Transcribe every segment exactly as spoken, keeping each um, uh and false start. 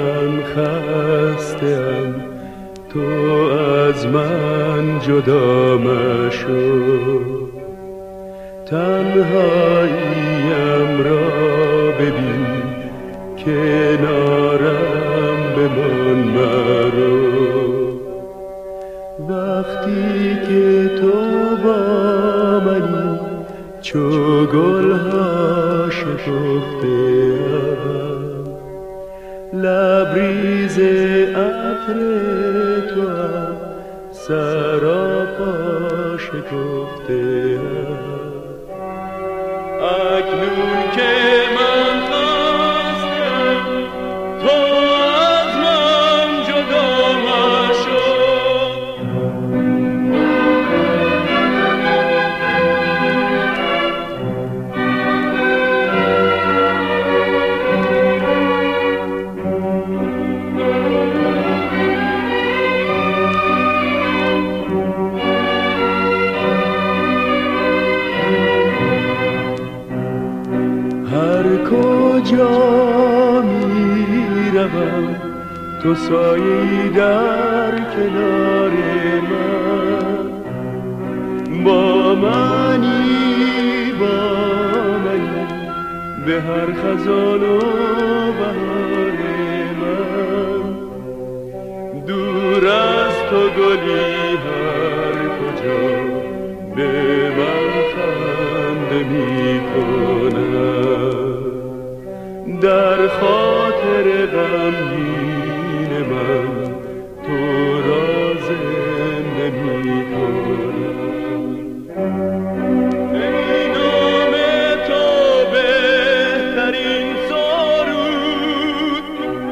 من خسته‌ام، تو از من جدا مشو. تنهاییم را ببین، کنارم بمان مرو. وقتی که تو با منی چو گلها شکفته‌ام، لبریز عطر توام سراپا شکفته‌ام. اکنون که من خستم، تو از من جدا مشو. هر کجا می روم تو سایه‌ای در کنار من. با منی با منی به هر خزان و بهار من. دور از تو گلی هر کجا به من خنده می کند. در خاطر غمگین من تو را زنده می کند. ای نام تو بهترین سرود،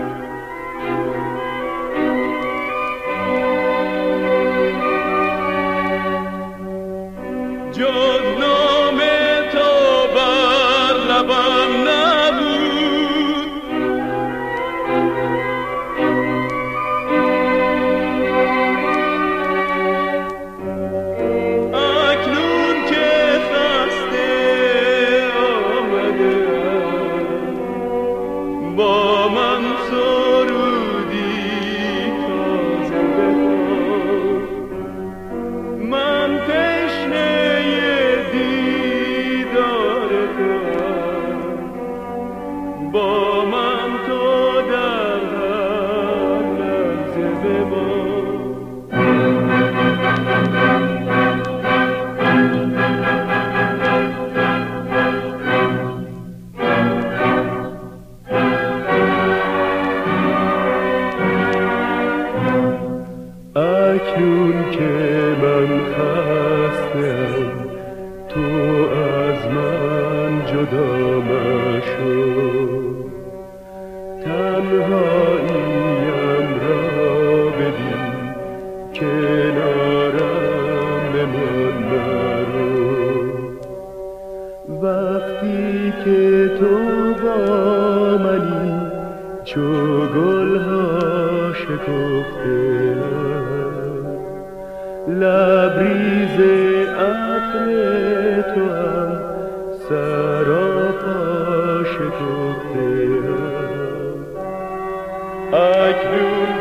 جز نام تو بر لبم نبود. اکنون که خسته آمده‌ام، با من سرودی تازه بخوان. من تشنه دیدار توام، با من تو در هر لحظه بمان. اکنون که من خسته‌ام، تو از من جدا مشو. تنهاییم را ببین، کنارم بمان مرو. وقتی که تو با منی چو گلها شکفته‌ام، لبریز عطر توام سراپا شکفته‌ام. اکنون